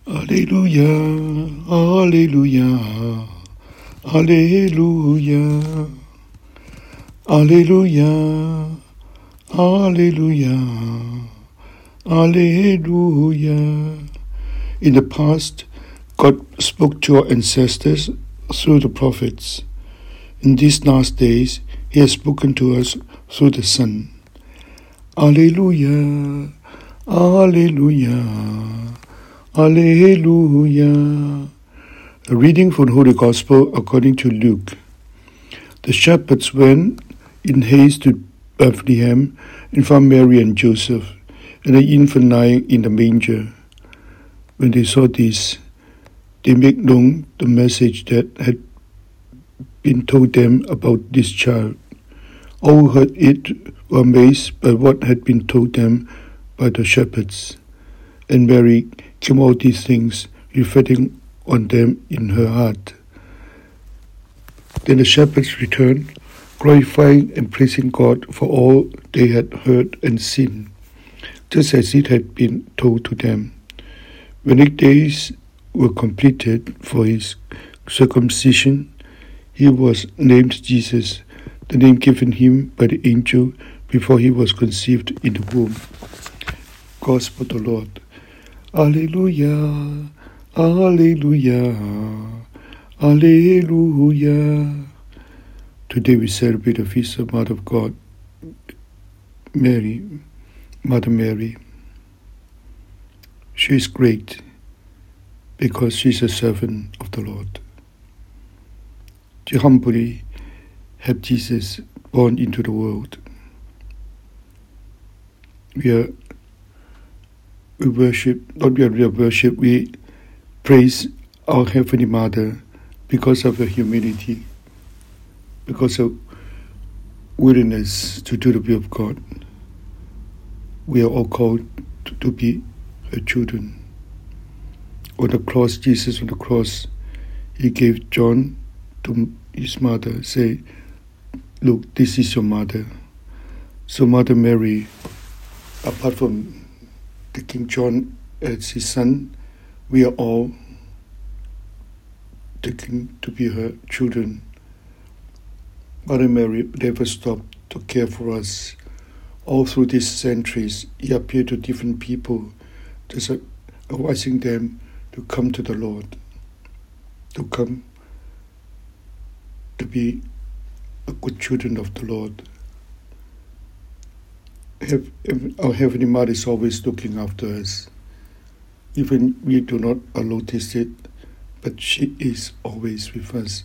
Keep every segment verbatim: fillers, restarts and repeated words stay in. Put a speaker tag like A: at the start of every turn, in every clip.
A: Alleluia, Alleluia, Alleluia, Alleluia, Alleluia, Alleluia. In the past, God spoke to our ancestors through the prophets. In these last days, He has spoken to us through the Son. Alleluia, Alleluia, Alleluia. A reading from the Holy Gospel according to Luke. The shepherds went in haste to Bethlehem and found Mary and Joseph and the infant lying in the manger. When they saw this, they made known the message that had been told them about this child. All who heard it were amazed by what had been told them by the shepherds. And Mary came all these things, reflecting on them in her heart. Then the shepherds returned, glorifying and praising God for all they had heard and seen, just as it had been told to them. When eight days were completed for his circumcision, he was named Jesus, the name given him by the angel before he was conceived in the womb. Gospel of the Lord. Alleluia, Alleluia, Alleluia. Today we celebrate the feast of Mother of God, Mary, Mother Mary. She is great because she is a servant of the Lord. To humbly have Jesus born into the world. We are we worship, not we are, we are worship, we praise our Heavenly Mother because of her humility, because of willingness to do the will of God. We are all called to, to be her children. On the cross, Jesus on the cross, He gave John to his mother, say, look, this is your mother. So Mother Mary, apart from taking John as his son, we are all taken to be her children. Mother Mary never stopped to care for us. All through these centuries, He appeared to different people, just advising them to come to the Lord, to come to be a good children of the Lord. Have, our Heavenly Mother is always looking after us. Even we do not notice it, but she is always with us.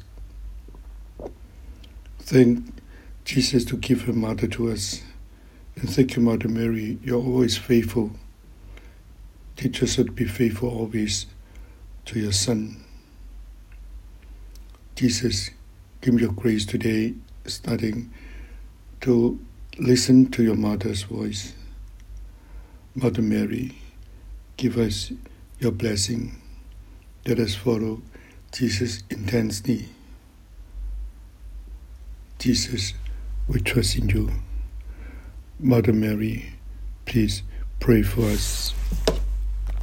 A: Thank Jesus to give her mother to us. And thank you, Mother Mary, you're always faithful. Teach us to be faithful always to your Son. Jesus, give me your grace today, starting to listen to your mother's voice. Mother Mary, give us your blessing. Let us follow Jesus intensely. Jesus, we trust in you. Mother Mary, please pray for us.